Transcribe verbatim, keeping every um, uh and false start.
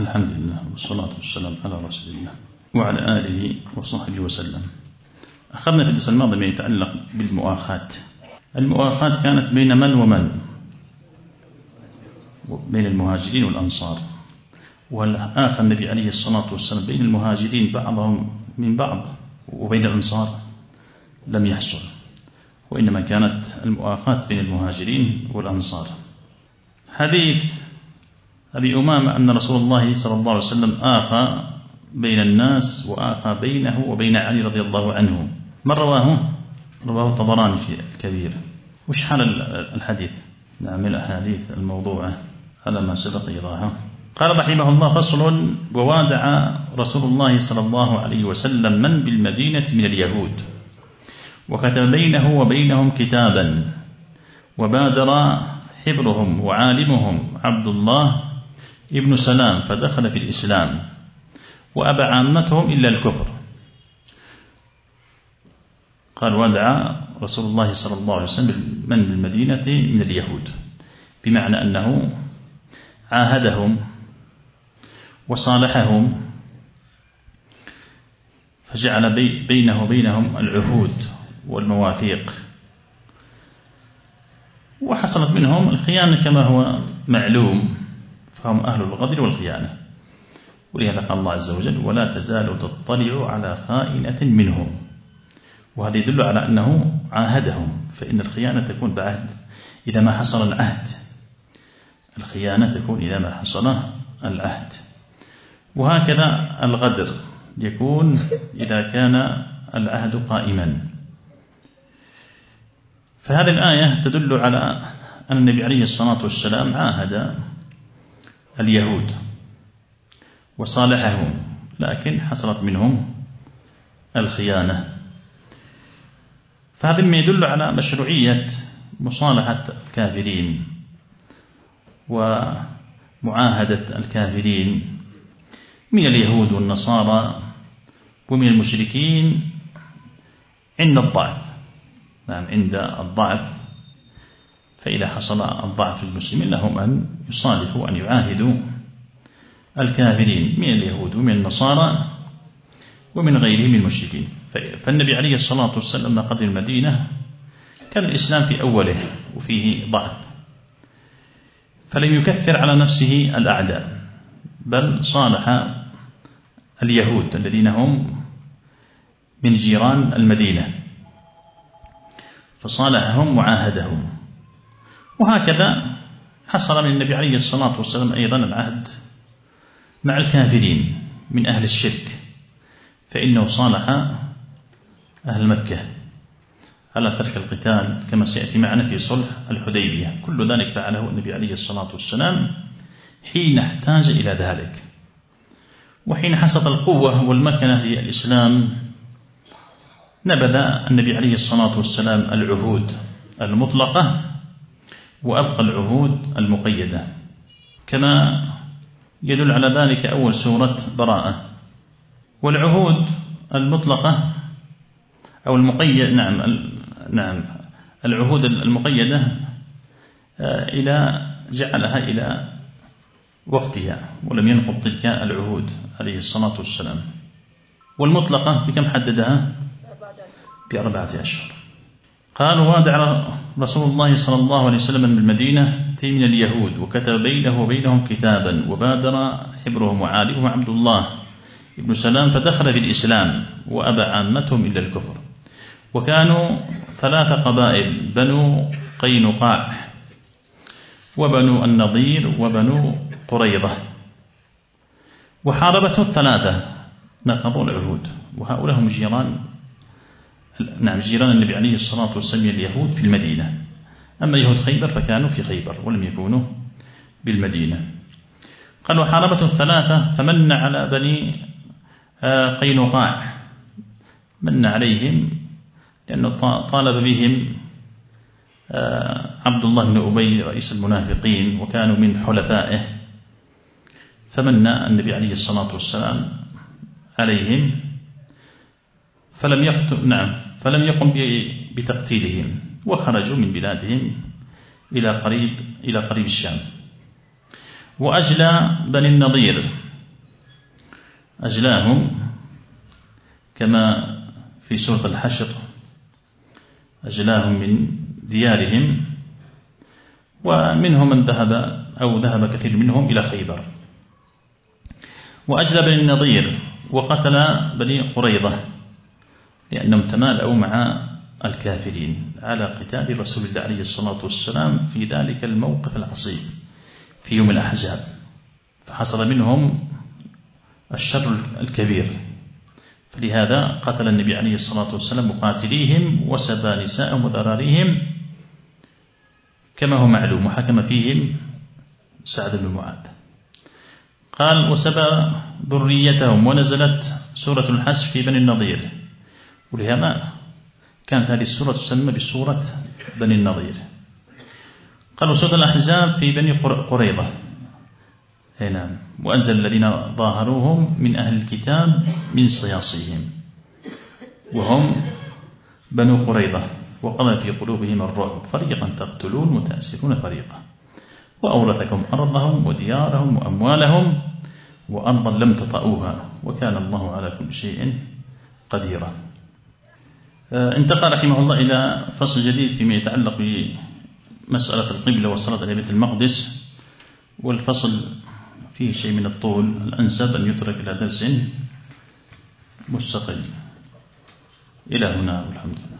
الحمد لله والصلاة والسلام على رسول الله وعلى آله وصحبه وسلم. أخذنا في الدرس الماضي ما يتعلق بالمؤاخاة. المؤاخاة كانت بين من ومن؟ بين المهاجرين والأنصار. والآخر النبي عليه الصلاة والسلام بين المهاجرين بعضهم من بعض وبين الأنصار لم يحصل، وإنما كانت المؤاخاة بين المهاجرين والأنصار. حديث أبي أمامة أن رسول الله صلى الله عليه وسلم آخى بين الناس وآخى بينه وبين علي رضي الله عنه. من رواه؟ رواه الطبراني في الكبير. وش حال الحديث؟ نعم الأحاديث الموضوعة على ما سبق إيضاحه. قال رحمه الله: فصل: ووادع رسول الله صلى الله عليه وسلم من بالمدينة من اليهود، وكتب بينه وبينهم كتابا، وبادر حبرهم وعالمهم عبد الله ابن سلام فدخل في الإسلام، وأبى عامتهم إلا الكفر. قال: وادع رسول الله صلى الله عليه وسلم من بالمدينة من اليهود، بمعنى أنه عاهدهم وصالحهم، فجعل بينه وبينهم العهود والمواثيق، وحصلت منهم الخيانة كما هو معلوم، فهم أهل الغدر والخيانة. ولهذا قال الله عز وجل: ولا تزال تطلع على خائنة منهم. وهذا يدل على أنه عاهدهم، فإن الخيانة تكون بعهد إذا ما حصل العهد. الخيانة تكون إذا ما حصل العهد. وهكذا الغدر يكون إذا كان العهد قائما. فهذه الآية تدل على أن النبي عليه الصلاة والسلام عاهد اليهود وصالحهم، لكن حصلت منهم الخيانة. فهذا ما يدل على مشروعية مصالحة الكافرين ومعاهدة الكافرين من اليهود والنصارى ومن المشركين عند الضعف. نعم، عند الضعف. فإذا حصل الضعف للمسلمين لهم أن يصالحوا وأن يعاهدوا الكافرين من اليهود ومن النصارى ومن غيرهم من المشركين. فالنبي عليه الصلاة والسلام لما قدم المدينة كان الإسلام في أوله وفيه ضعف، فلم يكثر على نفسه الأعداء، بل صالح اليهود الذين هم من جيران المدينة، فصالحهم وعاهدهم. وهكذا حصل من النبي عليه الصلاة والسلام أيضا العهد مع الكافرين من أهل الشرك، فإنه صالح أهل مكة على ترك القتال كما سيأتي معنا في صلح الحديبية. كل ذلك فعله النبي عليه الصلاة والسلام حين احتاج إلى ذلك. وحين حصلت القوة والمكنة للإسلام نبذ النبي عليه الصلاة والسلام العهود المطلقة وأبقى العهود المقيدة، كما يدل على ذلك أول سورة براءة. والعهود المطلقة أو المقيد نعم نعم العهود المقيدة إلى جعلها إلى وقتها ولم ينقض تلك العهود عليه الصلاة والسلام. والمطلقة بكم حددها؟ بأربعة أشهر. قال: وادع رسول الله صلى الله عليه وسلم من المدينة من اليهود، وكتب بينه وبينهم كتابا، وبادر حبرهم وعالمهم عبد الله ابن سلام فدخل في الإسلام، وأبى عامتهم إلا الكفر. وكانوا ثلاث قبائل: بنو قينقاع وبنو النضير وبنو قريظة. وحاربته الثلاثة نقضوا العهود، وهؤلاء هم جيران نعم جيران النبي عليه الصلاة والسلام اليهود في المدينة. أما يهود خيبر فكانوا في خيبر ولم يكونوا بالمدينة. قال: وحاربته الثلاثة فمن على بني قينقاع، من عليهم لأنه طالب بهم عبد الله بن أبي رئيس المنافقين، وكانوا من حلفائه، فمن النبي عليه الصلاة والسلام عليهم فلم يقتل نعم فلم يقم بتقتيلهم، وخرجوا من بلادهم إلى قريب إلى قريب الشام. وأجلى بني النضير أجلاهم كما في سورة الحشر أجلاهم من ديارهم، ومنهم من ذهب أو ذهب كثير منهم إلى خيبر. وأجلى بني النضير وقتل بني قريظة لأنهم تمالأوا مع الكافرين على قتال رسول الله عليه الصلاة والسلام في ذلك الموقف العصيب في يوم الأحزاب، فحصل منهم الشر الكبير، فلهذا قتل النبي عليه الصلاة والسلام مقاتليهم وسبى نساءهم وذراريهم كما هو معلوم، وحكم فيهم سعد بن معاذ. قال وسبى ذريتهم، ونزلت سورة الحشر في بني النضير، ولهذا كانت هذه السورة تسمى بسورة بني النضير. قالوا سورة الأحزاب في بني قريظة، نعم، وأنزل الذين ظاهروهم من أهل الكتاب من صياصيهم وهم بنو قريظة، وقضى في قلوبهم الرعب فريقا تقتلون وتأسرون فريقا، وأورثكم أرضهم وديارهم وأموالهم وأرضا لم تطئوها وكان الله على كل شيء قديرا. انتقل رحمه الله إلى فصل جديد فيما يتعلق بمسألة القبلة والصلاة إلى بيت المقدس، والفصل فيه شيء من الطول، الأنسب أن يترك إلى درس مستقل. إلى هنا والحمد لله.